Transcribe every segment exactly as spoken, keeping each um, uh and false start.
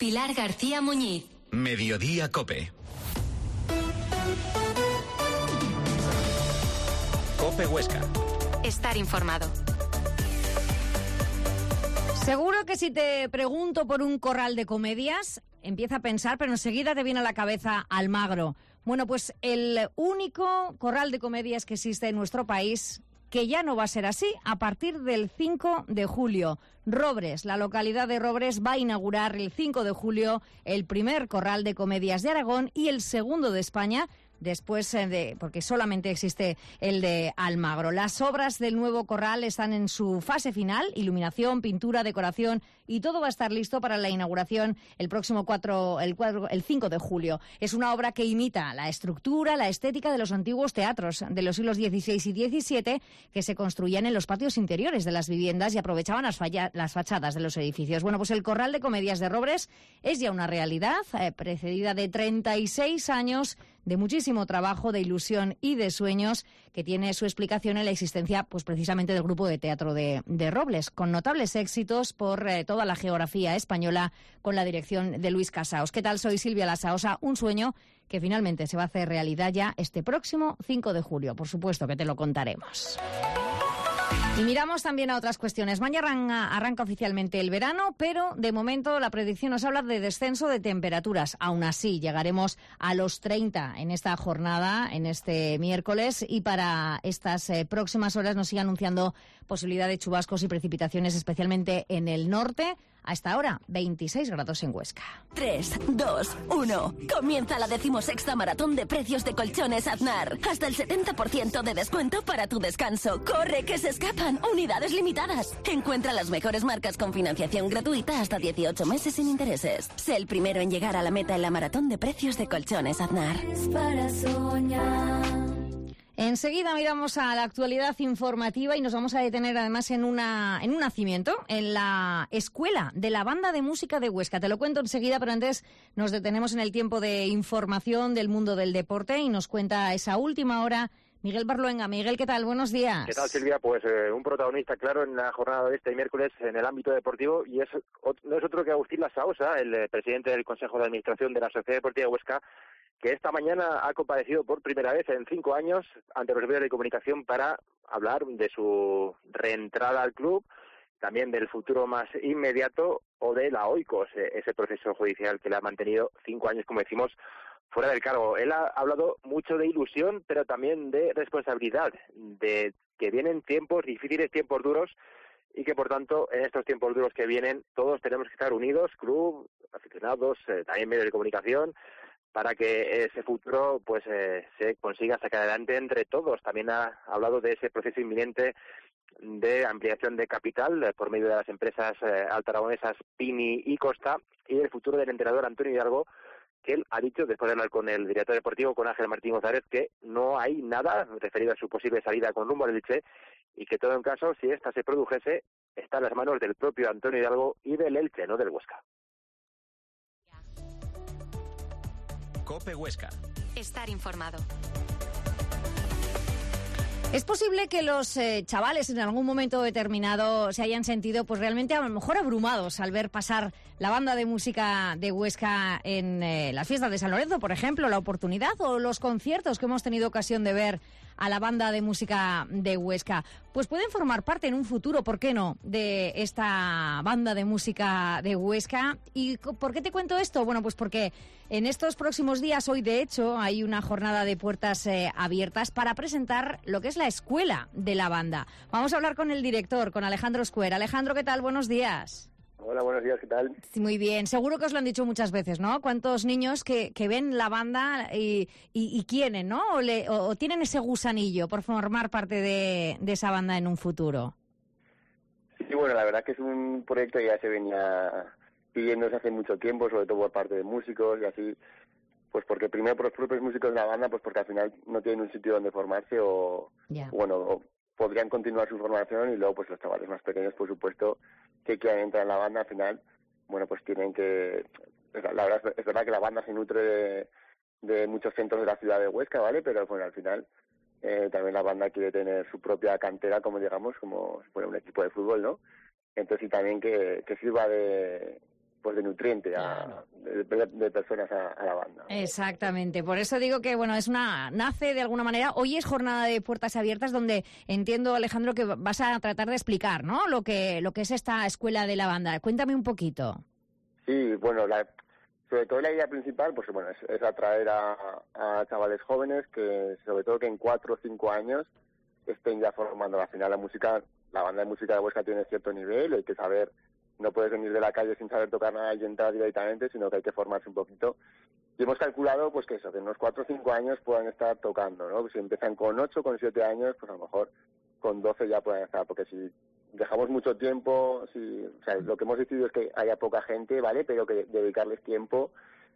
Pilar García Muñiz. Mediodía Cope. Cope Huesca. Estar informado. Seguro que si te pregunto por un corral de comedias, empieza a pensar, pero enseguida te viene a la cabeza Almagro. Bueno, pues el único corral de comedias que existe en nuestro país, que ya no va a ser así a partir del cinco de julio. Robres, la localidad de Robres, va a inaugurar el cinco de julio el primer corral de comedias de Aragón y el segundo de España, después de, porque solamente existe el de Almagro. Las obras del nuevo corral están en su fase final, iluminación, pintura, decoración, y todo va a estar listo para la inauguración el próximo cuatro, el, cuatro, el cinco de julio. Es una obra que imita la estructura, la estética de los antiguos teatros de los siglos dieciséis y diecisiete que se construían en los patios interiores de las viviendas y aprovechaban las, falla, las fachadas de los edificios. Bueno, pues el corral de comedias de Robres es ya una realidad, eh, precedida de treinta y seis años de muchísimo trabajo, de ilusión y de sueños, que tiene su explicación en la existencia, pues precisamente del grupo de teatro de, de Robles, con notables éxitos por eh, toda la geografía española, con la dirección de Luis Casaos. ¿Qué tal? Soy Silvia Lasaosa, un sueño que finalmente se va a hacer realidad ya este próximo cinco de julio. Por supuesto que te lo contaremos. Y miramos también a otras cuestiones. Mañana arranca, arranca oficialmente el verano, pero de momento la predicción nos habla de descenso de temperaturas. Aún así, llegaremos a los treinta en esta jornada, en este miércoles, y para estas eh, próximas horas nos sigue anunciando posibilidad de chubascos y precipitaciones, especialmente en el norte. Hasta ahora, veintiséis grados en Huesca. tres, dos, uno. Comienza la decimosexta maratón de precios de Colchones Aznar. Hasta el setenta por ciento de descuento para tu descanso. ¡Corre, que se escapan! Unidades limitadas. Encuentra las mejores marcas con financiación gratuita hasta dieciocho meses sin intereses. Sé el primero en llegar a la meta en la maratón de precios de Colchones Aznar. Es para soñar. Enseguida miramos a la actualidad informativa y nos vamos a detener además en una en un nacimiento, en la escuela de la Banda de Música de Huesca. Te lo cuento enseguida, pero antes nos detenemos en el tiempo de información del mundo del deporte y nos cuenta esa última hora Miguel Barluenga. Miguel, ¿qué tal? Buenos días. ¿Qué tal, Silvia? Pues eh, un protagonista claro en la jornada de este miércoles en el ámbito deportivo, y es no es otro que Agustín Lasaosa, el eh, presidente del Consejo de Administración de la Sociedad Deportiva de Huesca, que esta mañana ha comparecido por primera vez en cinco años ante los medios de comunicación para hablar de su reentrada al club, también del futuro más inmediato o de la Oikos, ese proceso judicial que le ha mantenido cinco años, como decimos, fuera del cargo. Él ha hablado mucho de ilusión, pero también de responsabilidad, de que vienen tiempos difíciles, tiempos duros, y que por tanto en estos tiempos duros que vienen todos tenemos que estar unidos, club, aficionados, eh, también medios de comunicación, para que ese futuro pues eh, se consiga sacar adelante entre todos. También ha hablado de ese proceso inminente de ampliación de capital eh, por medio de las empresas eh, altaragonesas Pini y Costa, y el futuro del entrenador Antonio Hidalgo, que él ha dicho, después de hablar con el director deportivo, con Ángel Martín González, que no hay nada referido a su posible salida con rumbo al Elche, y que todo en caso, si esta se produjese, está en las manos del propio Antonio Hidalgo y del Elche, no del Huesca. Cope Huesca. Estar informado. Es posible que los eh, chavales en algún momento determinado se hayan sentido pues realmente a lo mejor abrumados al ver pasar la Banda de Música de Huesca en eh, las fiestas de San Lorenzo, por ejemplo, la oportunidad, o los conciertos que hemos tenido ocasión de ver a la Banda de Música de Huesca. Pues pueden formar parte en un futuro, ¿por qué no?, de esta Banda de Música de Huesca. ¿Y por qué te cuento esto? Bueno, pues porque en estos próximos días, hoy de hecho, hay una jornada de puertas eh, abiertas para presentar lo que es la escuela de la banda. Vamos a hablar con el director, con Alejandro Escuer. Alejandro, ¿qué tal? Buenos días. Hola, buenos días, ¿qué tal? Sí, muy bien. Seguro que os lo han dicho muchas veces, ¿no? ¿Cuántos niños que, que ven la banda y, y, y quieren, ¿no? O, le, o, o tienen ese gusanillo por formar parte de, de esa banda en un futuro? Sí, bueno, la verdad que es un proyecto que ya se venía pidiéndose hace mucho tiempo, sobre todo por parte de músicos y así, pues porque primero por los propios músicos de la banda, pues porque al final no tienen un sitio donde formarse o, yeah. bueno, o podrían continuar su formación, y luego pues los chavales más pequeños, por supuesto, que quieran entrar en la banda, al final, bueno, pues tienen que... La verdad es verdad que la banda se nutre de, de muchos centros de la ciudad de Huesca, ¿vale? Pero bueno, al final eh, también la banda quiere tener su propia cantera, como digamos, como si fuera un equipo de fútbol, ¿no? Entonces, y también que, que sirva de, pues de nutriente a, de, de personas a, a la banda. Exactamente, por eso digo que bueno, es una nace de alguna manera. Hoy es jornada de puertas abiertas donde entiendo, Alejandro, que vas a tratar de explicar, ¿no? Lo que lo que es esta escuela de la banda. Cuéntame un poquito. Sí, bueno, la, sobre todo la idea principal, pues bueno, es, es atraer a, a chavales jóvenes que, sobre todo que en cuatro o cinco años estén ya formando. Al final la música, la banda de música de Huesca tiene cierto nivel, hay que saber. No puedes venir de la calle sin saber tocar nada y entrar directamente, sino que hay que formarse un poquito. Y hemos calculado, pues que eso, que en unos cuatro o cinco años puedan estar tocando, ¿no? Si empiezan con ocho, con siete años, pues a lo mejor con doce ya pueden estar, porque si dejamos mucho tiempo, si, o sea, lo que hemos decidido es que haya poca gente, ¿vale? Pero que dedicarles tiempo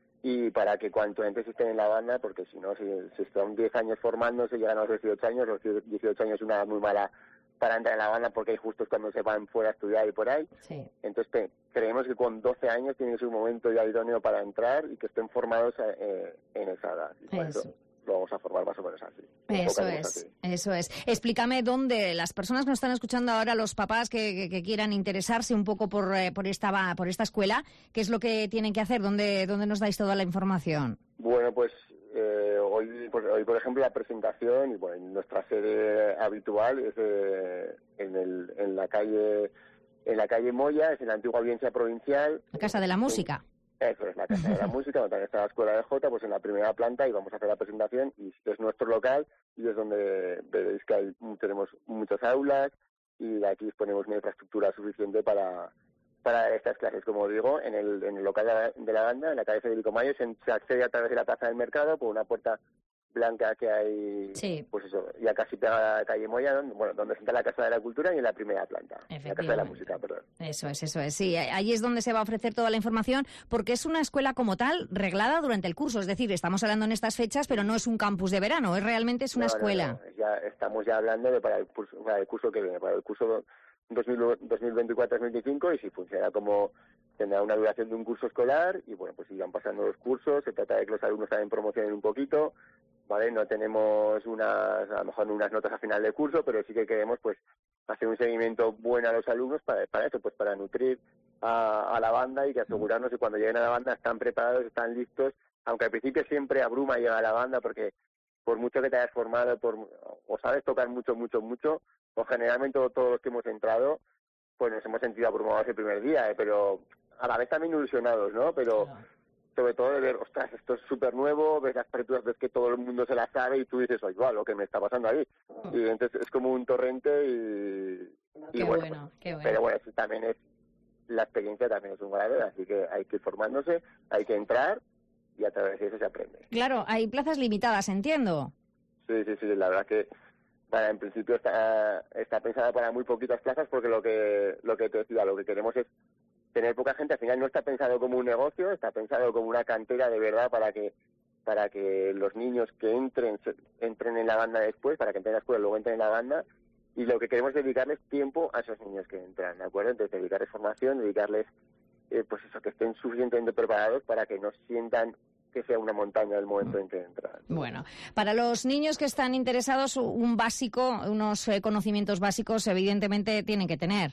y para que cuanto antes estén en la banda, porque si no, si, si están diez años formándose, llegan a los dieciocho años, los dieciocho años es una edad muy mala para entrar en la banda porque justo es cuando se van fuera a estudiar y por ahí. Sí. Entonces pe- creemos que con doce años tiene su momento ya idóneo para entrar y que estén formados eh, en esa edad. Y por eso lo vamos a formar más o menos así. Eso es, así. eso es. Explícame dónde las personas que nos están escuchando ahora, los papás que, que, que quieran interesarse un poco por, eh, por, esta, por esta escuela, ¿qué es lo que tienen que hacer? ¿Dónde, dónde nos dais toda la información? Bueno, pues eh, hoy, pues hoy, por ejemplo, la presentación, y bueno, nuestra sede habitual es eh, en, el, en la calle en la calle Moya, es en la antigua audiencia provincial. La Casa de la Música. Eso es, la Casa de la Música, donde también está la Escuela de Jota, pues en la primera planta, y vamos a hacer la presentación, y es nuestro local, y es donde veréis que hay, tenemos muchas aulas, y aquí disponemos una infraestructura suficiente para para estas clases, como digo, en el, en el local de la, de la banda, en la calle Federico Mayo, se, se accede a través de la Plaza del Mercado por una puerta blanca que hay, sí. Pues eso, ya casi pegada a la calle Moya, donde, bueno, donde está la Casa de la Cultura y en la primera planta, la Casa de la Música, perdón. Eso es, eso es, sí, ahí es donde se va a ofrecer toda la información, porque es una escuela como tal reglada durante el curso, es decir, estamos hablando en estas fechas, pero no es un campus de verano, es realmente es una no, escuela. No, no, ya estamos ya hablando de para el curso, para el curso que viene, para el curso dos mil veinticuatro dos mil veinticinco, y si funciona como tendrá una duración de un curso escolar, y bueno, pues sigan pasando los cursos, se trata de que los alumnos también promocionen un poquito, ¿vale? No tenemos unas, a lo mejor unas notas a final de curso, pero sí que queremos pues hacer un seguimiento bueno a los alumnos para, para eso, pues para nutrir a, a la banda y que asegurarnos que cuando lleguen a la banda están preparados, están listos, aunque al principio siempre abruma llegar a la banda porque por mucho que te hayas formado, por, o sabes tocar mucho, mucho, mucho, o generalmente todos los que hemos entrado, pues nos hemos sentido abrumados el primer día, ¿eh? Pero a la vez también ilusionados, ¿no? Pero claro, sobre todo de ver, ostras, esto es súper nuevo, ves las partituras, ves que todo el mundo se las sabe y tú dices, oye, wow, lo que me está pasando ahí. Uh-huh. Y entonces es como un torrente y... y qué bueno, bueno, pues, qué bueno. Pero bueno, eso también es, la experiencia también es un grave, así que hay que ir formándose, hay que entrar y a través de eso se aprende. Claro, hay plazas limitadas, entiendo. Sí, sí, sí, la verdad que para, en principio está, está pensada para muy poquitas plazas porque lo que lo que te decía, lo que queremos es tener poca gente. Al final no está pensado como un negocio, está pensado como una cantera de verdad para que para que los niños que entren entren en la banda después, para que entren en la escuela y luego entren en la banda, y lo que queremos es dedicarles tiempo a esos niños que entran, ¿de acuerdo? Entonces dedicarles formación, dedicarles eh, pues eso, que estén suficientemente preparados para que no sientan que sea una montaña el momento en que entran. Bueno, para los niños que están interesados, un básico, unos eh, conocimientos básicos, evidentemente tienen que tener.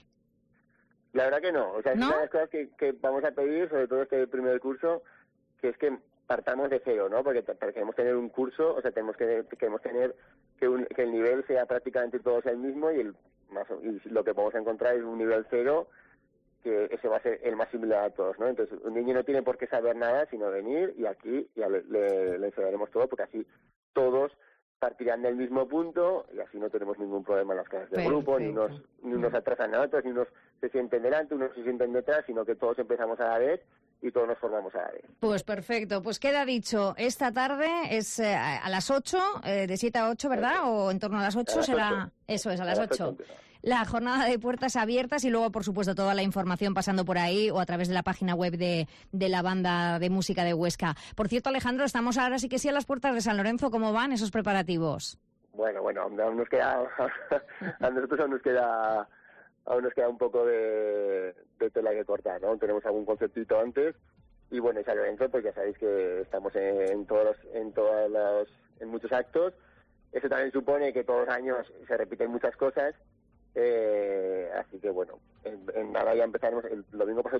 La verdad que no. O sea, es ¿No? una de las cosas que, que vamos a pedir, sobre todo este primer curso, que es que partamos de cero, ¿no? Porque t- queremos tener un curso, o sea, tenemos que queremos tener que, un, que el nivel sea prácticamente todos el mismo y el más, y lo que vamos a encontrar es un nivel cero, que ese va a ser el más similar a todos, ¿no? Entonces, un niño no tiene por qué saber nada, sino venir y aquí ya le, le, le enseñaremos todo, porque así todos partirán del mismo punto y así no tenemos ningún problema en las clases de Perfecto. grupo, ni unos, ni unos atrasan a otros, ni unos se sienten delante, unos se sienten detrás, sino que todos empezamos a la vez y todos nos formamos a la vez. Pues perfecto, pues queda dicho, esta tarde es eh, a las ocho, eh, de siete a ocho, ¿verdad? O en torno a las ocho A las será... ocho. Eso es, a las A las ocho. ocho. La jornada de puertas abiertas y luego, por supuesto, toda la información pasando por ahí o a través de la página web de, de la banda de música de Huesca. Por cierto, Alejandro, estamos ahora sí que sí a las puertas de San Lorenzo. ¿Cómo van esos preparativos? Bueno, bueno, aún nos queda, a nosotros aún nos queda, aún nos queda un poco de, de tela que cortar, ¿no? Tenemos algún conceptito antes y bueno, y San Lorenzo, pues ya sabéis que estamos en, en todos los, en todos los, en muchos actos. Eso también supone que todos los años se repiten muchas cosas, eh, así que bueno, en, en nada ya empezaremos. El domingo pasado